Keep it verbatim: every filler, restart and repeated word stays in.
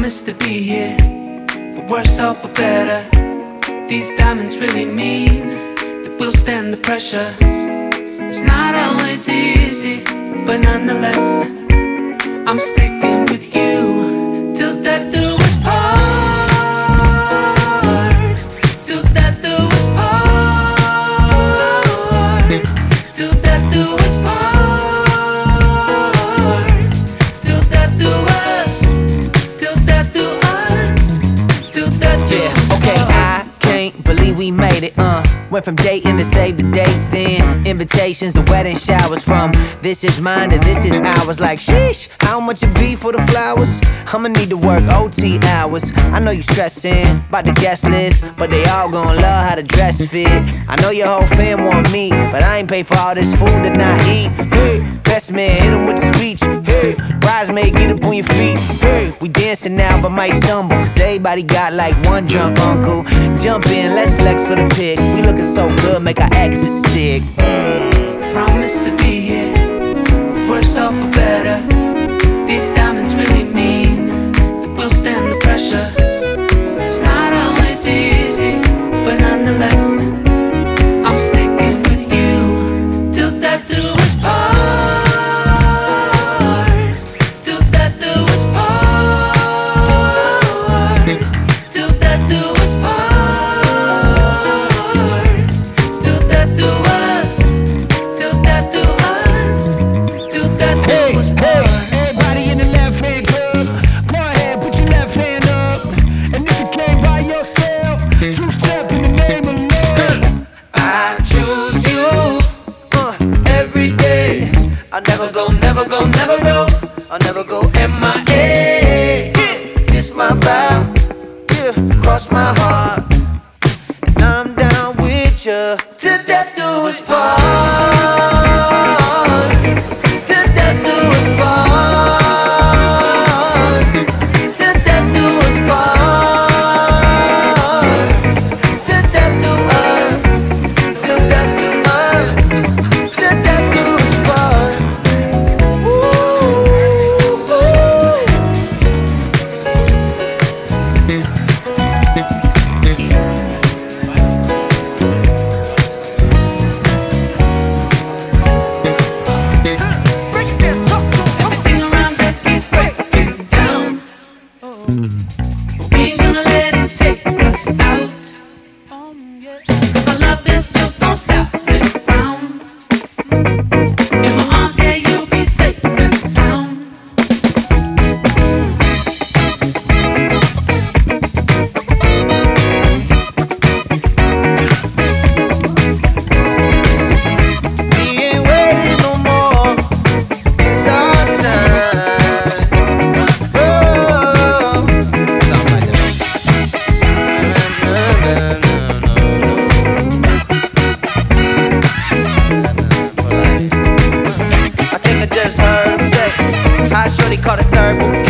Promise to be here, for worse or for better. These diamonds really mean that we'll stand the pressure. It's not always easy, but nonetheless, I'm sticking with you till death do us part. Till death do us part. Till death do us part. Till death do us. Till death do us. Till death do yeah, us okay, part. I can't believe we made it, uh Went from dating to save the dates, then invitations to wedding showers. From this is mine to this is ours. Like sheesh, how much it be for the flowers? I'ma need to work O T hours. I know you stressing about the guest list, but they all gon' love how the dress fit. I know your whole fam want me, but I ain't pay for all this food to not eat. Hey, best man, hit him with the speech. Hey, bridesmaid, get up on your feet. Hey, we dancing now but might stumble, cause everybody got like one drunk uncle. Jump in, let's flex for the pic. We looking so good, make our exes sick. Promise to be here, for worse or for better. These diamonds really mean that we'll stand the pressure. It's not always easy, but nonetheless, I'm sticking with you till death do us part. Till death do us part. Till death do us part. Till death do us. Till death do us. Till death do us part. Everybody in the left hand club, go ahead, put your left hand up. And if you came by yourself, two step in the name of love. I choose you uh, every day. I'll never go, never go, never go. I'll never go M I A. This my vow, yeah, cross my heart. And I'm down with you till death do us part. Till death do us part. Till death do us part. Till death do us. Till death do us. Till death do us part. Ooh, ooh. Break it down, talk, talk, talk. Everything around us keeps breaking down, but we ain't gonna let it take us out. Cause our love is built on solid ground. In my arms, yeah, you'll be safe and sound. We ain't waiting no more. It's our time. Oh, something like that. I think I just heard him say, I surely caught a third bouquet.